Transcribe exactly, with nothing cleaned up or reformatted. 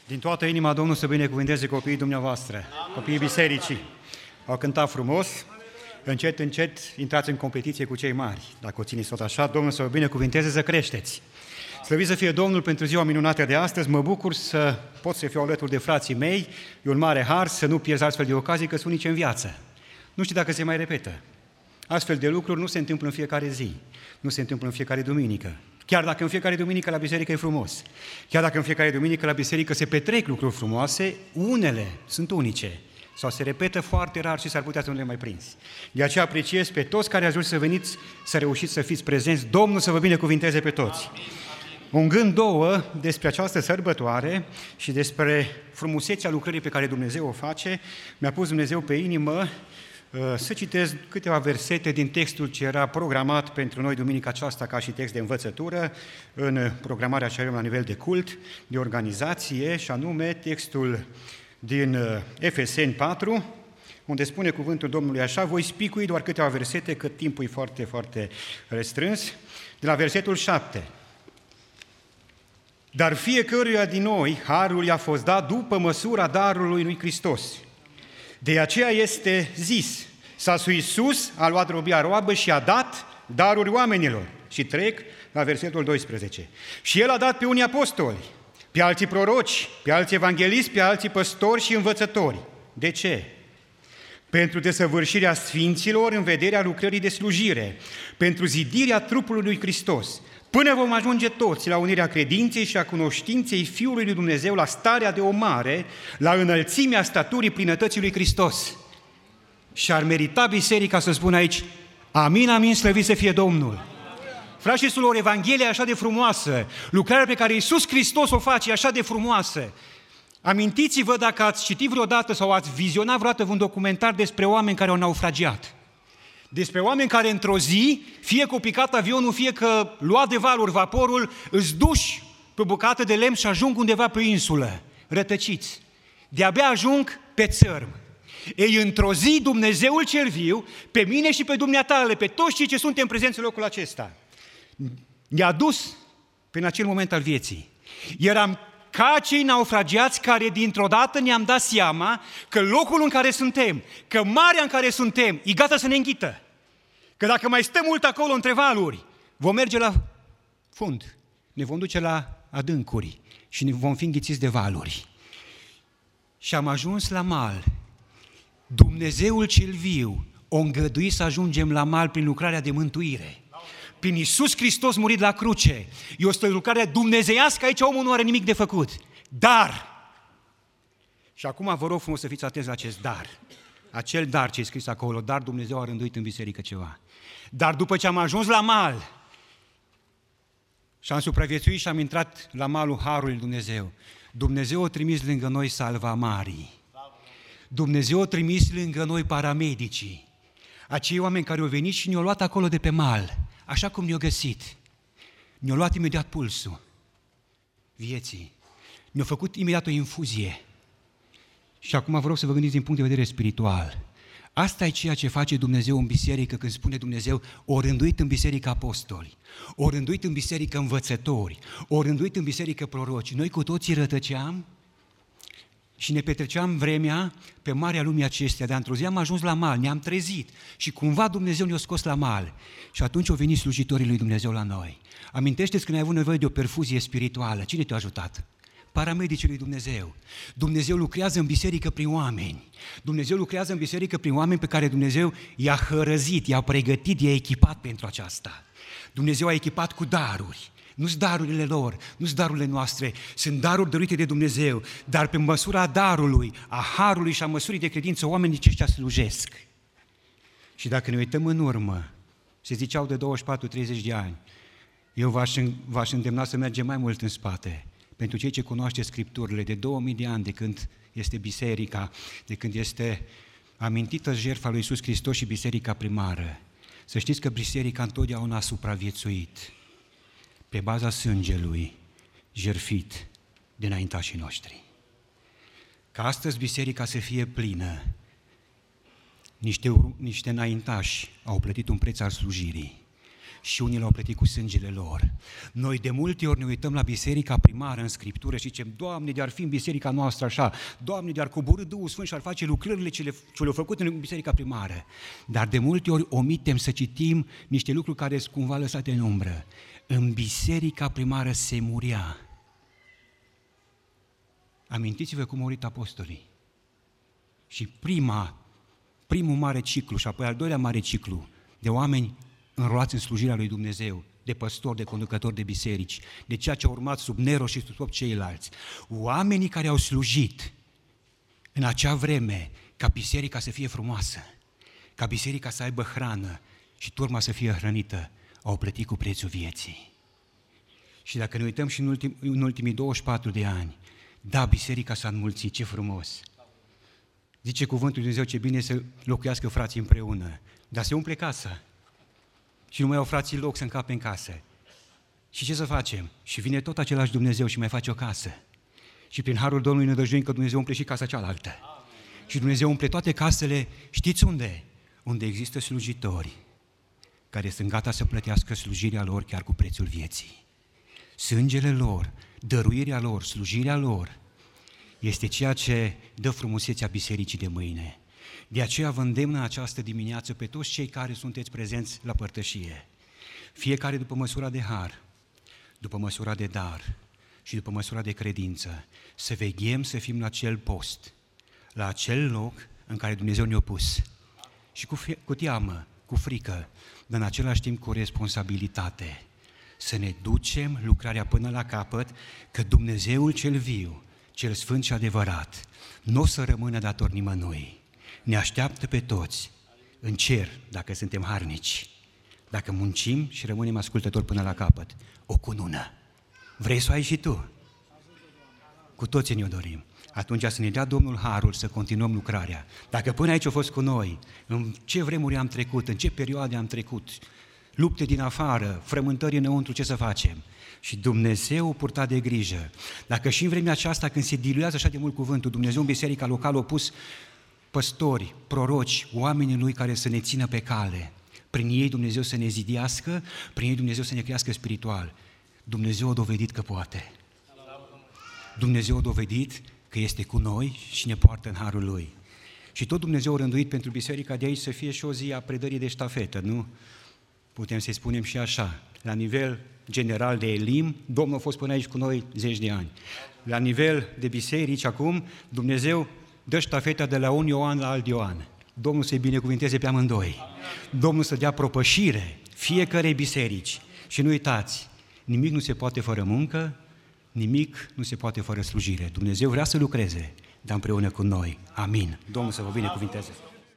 Din toată inima Domnul să binecuvânteze copiii dumneavoastră, copiii bisericii. Au cântat frumos, încet, încet intrați în competiție cu cei mari. Dacă o țineți tot așa, Domnul să vă binecuvânteze să creșteți. Slăvit să fie Domnul pentru ziua minunată de astăzi, mă bucur să pot să fiu alături de frații mei, e un mare har să nu pierzi astfel de ocazii, că sunt unice în viață. Nu știu dacă se mai repetă. Astfel de lucruri nu se întâmplă în fiecare zi, nu se întâmplă în fiecare duminică. Chiar dacă în fiecare duminică la biserică e frumos, chiar dacă în fiecare duminică la biserică se petrec lucruri frumoase, unele sunt unice sau se repetă foarte rar și s-ar putea să nu le mai prinzi. De aceea apreciez pe toți care ați să veniți, să reușiți să fiți prezenți. Domnul să vă binecuvinteze pe toți. Un gând, două, despre această sărbătoare și despre frumusețea lucrării pe care Dumnezeu o face, mi-a pus Dumnezeu pe inimă să citesc câteva versete din textul ce era programat pentru noi duminica aceasta ca și text de învățătură în programarea ce avem la nivel de cult, de organizație, și anume textul din Efeseni patru, unde spune cuvântul Domnului așa: voi spicui doar câteva versete, că timpul e foarte, foarte restrâns, de la versetul șapte. Dar fiecăruia din noi harul i-a fost dat după măsura darului lui Hristos. De aceea este zis: Sasul Iisus a luat robia roabă și a dat daruri oamenilor. Și trec la versetul doisprezece. Și El a dat pe unii apostoli, pe alții proroci, pe alții evangeliști, pe alții păstori și învățători. De ce? Pentru desăvârșirea sfinților în vederea lucrării de slujire, pentru zidirea trupului lui Hristos, până vom ajunge toți la unirea credinței și a cunoștinței Fiului lui Dumnezeu, la starea de omare, la înălțimea staturii plinătății lui Hristos. Și ar merita biserica să spună aici: amin, amin, slăvit să fie Domnul. Frați și surori, Evanghelia e așa de frumoasă, lucrarea pe care Iisus Hristos o face e așa de frumoasă. Amintiți-vă dacă ați citit vreodată sau ați vizionat vreodată un documentar despre oameni care au naufragiat. Despre oameni care într-o zi, fie că o picat avionul, fie că lua de valuri vaporul, îți duși pe o bucată de lemn și ajung undeva pe o insulă, rătăciți. De-abia ajung pe țărm. Ei, într-o zi, Dumnezeul cel viu, pe mine și pe dumneatale, pe toți cei ce suntem prezenți în locul acesta, ne-a dus prin acel moment al vieții. Eram ca cei naufragiați care dintr-o dată ne-am dat seama că locul în care suntem, că marea în care suntem, e gata să ne înghită. Că dacă mai stăm mult acolo între valuri, vom merge la fund, ne vom duce la adâncuri și ne vom fi înghițiți de valuri. Și am ajuns la mal. Dumnezeul cel viu o îngădui să ajungem la mal prin lucrarea de mântuire. Prin Iisus Hristos murit la cruce. E o lucrare dumnezeiască, aici omul nu are nimic de făcut. Dar, și acum vă rog frumos să fiți atenți la acest dar. Acel dar ce e scris acolo, dar Dumnezeu a rânduit în biserică ceva. Dar după ce am ajuns la mal și am supraviețuit și am intrat la malul harului lui Dumnezeu, Dumnezeu a trimis lângă noi salvamarii. Dumnezeu a trimis lângă noi paramedicii. Acei oameni care au venit și ne-au luat acolo de pe mal, așa cum ne-au găsit. Ne-au luat imediat pulsul vieții. Ne-au făcut imediat o infuzie. Și acum vă rog să vă gândiți din punct de vedere spiritual. Asta e ceea ce face Dumnezeu în biserică când spune Dumnezeu: o rânduit în biserică apostoli, o rânduit în biserică învățători, o rânduit în biserică proroci. Noi cu toții rătăceam și ne petreceam vremea pe marea lumii acestea, dar într-o zi am ajuns la mal, ne-am trezit și cumva Dumnezeu ne-a scos la mal. Și atunci au venit slujitorii lui Dumnezeu la noi. Amintește-ți când ai avut nevoie de o perfuzie spirituală. Cine te-a ajutat? Paramedicii lui Dumnezeu. Dumnezeu lucrează în biserică prin oameni. Dumnezeu lucrează în biserică prin oameni pe care Dumnezeu i-a hărăzit, i-a pregătit, i-a echipat pentru aceasta. Dumnezeu a echipat cu daruri. Nu-s darurile lor, nu-s darurile noastre, sunt daruri dărite de Dumnezeu, dar pe măsura darului, a harului și a măsurii de credință, oamenii aceștia slujesc. Și dacă ne uităm în urmă, se ziceau de douăzeci și patru treizeci de ani, eu v-aș, v-aș îndemna să mergem mai mult în spate, pentru cei ce cunoaște Scripturile, de două mii de ani de când este biserica, de când este amintită jertfa lui Iisus Hristos și biserica primară. Să știți că biserica întotdeauna a supraviețuit pe baza sângelui jertfit de înaintașii noștri. Ca astăzi biserica să fie plină, niște, niște înaintași au plătit un preț al slujirii și unii l-au plătit cu sângele lor. Noi de multe ori ne uităm la biserica primară în Scriptură și zicem, Doamne, de-ar fi în biserica noastră așa, Doamne, de-ar coborî Duhul Sfânt și ar face lucrările ce, le, ce le-au făcut în biserica primară. Dar de multe ori omitem să citim niște lucruri care sunt cumva lăsate în umbră. În biserica primară se muria. Amintiți-vă cum au murit apostolii. Și prima, primul mare ciclu și apoi al doilea mare ciclu de oameni înrolați în slujirea lui Dumnezeu, de păstori, de conducători de biserici, de ceea ce a urmat sub Nero și sub toți ceilalți. Oamenii care au slujit în acea vreme ca biserica să fie frumoasă, ca biserica să aibă hrană și turma să fie hrănită, au plătit cu prețul vieții. Și dacă ne uităm și în, ultim, în ultimii douăzeci și patru de ani, da, biserica s-a înmulțit, ce frumos! Zice cuvântul lui Dumnezeu ce bine să locuiască frații împreună, dar se umple casa și nu mai au frații loc să încape în casă. Și ce să facem? Și vine tot același Dumnezeu și mai face o casă. Și prin harul Domnului ne dăjduim că Dumnezeu umple și casa cealaltă. Amin. Și Dumnezeu umple toate casele, știți unde? Unde există slujitori care sunt gata să plătească slujirea lor chiar cu prețul vieții. Sângele lor, dăruirea lor, slujirea lor, este ceea ce dă frumusețea bisericii de mâine. De aceea vă îndemn în această dimineață pe toți cei care sunteți prezenți la părtășie, fiecare după măsura de har, după măsura de dar și după măsura de credință, să veghem să fim la acel post, la acel loc în care Dumnezeu ne-a pus. Și cu, cu teamă, cu frică, dar în același timp cu responsabilitate, să ne ducem lucrarea până la capăt, că Dumnezeul cel viu, cel sfânt și adevărat, nu o să rămână dator nimănui. Ne așteaptă pe toți în cer, dacă suntem harnici, dacă muncim și rămânem ascultători până la capăt. O cunună. Vrei să o ai și tu? Cu toții ne-o dorim. Atunci să ne dea Domnul harul să continuăm lucrarea. Dacă până aici a fost cu noi, în ce vremuri am trecut, în ce perioade am trecut, lupte din afară, frământări înăuntru, ce să facem? Și Dumnezeu purta de grijă. Dacă și în vremea aceasta, când se diluează așa de mult cuvântul, Dumnezeu în biserica locală a pus păstori, proroci, oamenii Lui care să ne țină pe cale. Prin ei Dumnezeu să ne zidească, prin ei Dumnezeu să ne crească spiritual. Dumnezeu a dovedit că poate. Dumnezeu a dovedit că este cu noi și ne poartă în harul Lui. Și tot Dumnezeu a rânduit pentru biserica de aici să fie și o zi a predării de ștafetă, nu? Putem să-i spunem și așa, la nivel general de elim, Domnul a fost până aici cu noi zeci de ani. La nivel de biserici acum, Dumnezeu dă ștafeta de la un Ioan la alt Ioan. Domnul să-i binecuvinteze pe amândoi. Domnul să dea propășire fiecarei biserici. Și nu uitați, nimic nu se poate fără muncă, nimic nu se poate fără slujire. Dumnezeu vrea să lucreze, dar împreună cu noi. Amin. Domnul să vă binecuvinteze.